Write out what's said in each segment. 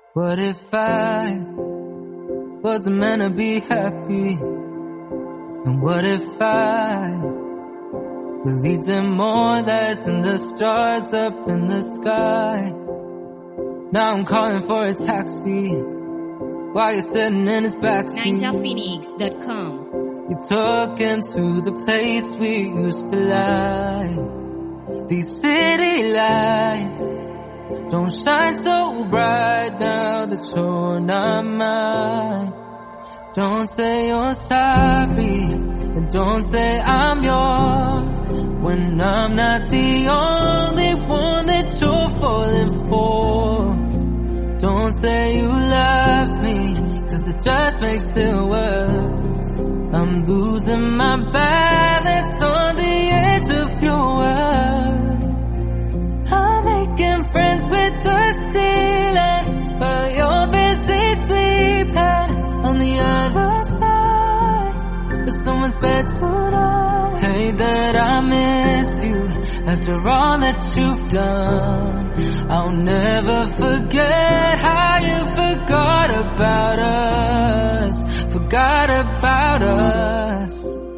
What if I wasn't meant to be happy? And what if I believed in more that's in the stars up in the sky? Now I'm calling for a taxi while you're sitting in his backseat. NinjaPhoenix.com. You took him to the place we used to lie. These city lights don't shine so bright now that you're not mine. Don't say you're sorry, and don't say I'm yours, when I'm not the only one that you're falling for. Don't say you love me, 'cause it just makes it worse. I'm losing my balance on the edge of your words. I'm making friends with the ceiling, but you're busy sleeping on the other side of someone's bed tonight. Hate that I miss you after all that you've done. I'll never forget how you forgot about us. Forgot about us.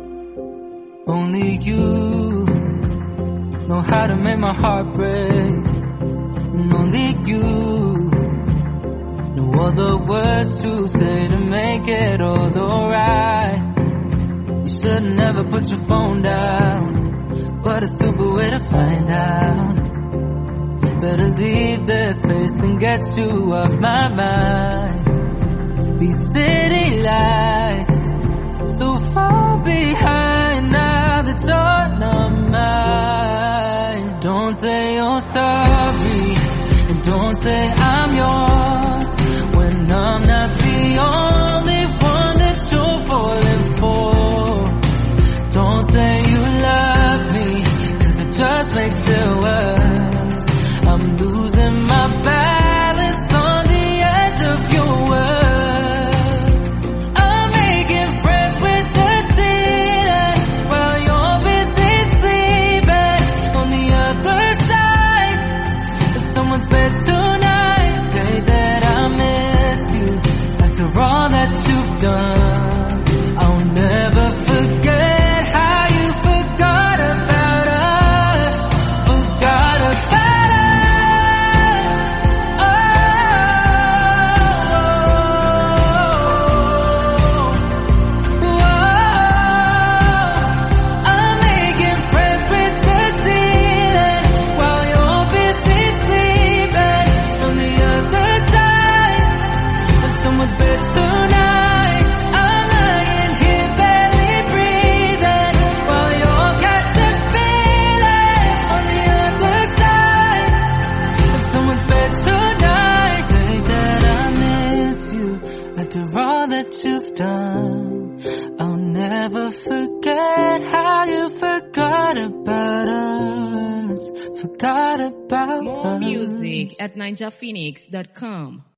Only you know how to make my heart break, and only you know all the words to say to make it all alright. You should never put your phone down. What a stupid way to find out. Better leave this place and get you off my mind. These city lights so far behind now that you're not mine. Don't say you're sorry, and don't say I'm yours, when I'm not the only one that you're falling for. Don't say you love me, 'cause it just makes it worse. I'm losing my balance on the edge of your words. I'm making friends with the ceiling while you're busy sleeping on the other side of someone's bed tonight. Say that I miss you after all that you've done. I'll never forget how you forgot about us. Forgot about us. I'm making friends with the ceiling while you're busy sleeping on the other side of someone's bed tonight. I'm lying here barely breathing while you're catching feelings on the other side of someone's bed tonight. Say that I miss you after all that you've done. I'll never forget how you forgot about us. Forgot about More us. music at NinjaPhoenix.com.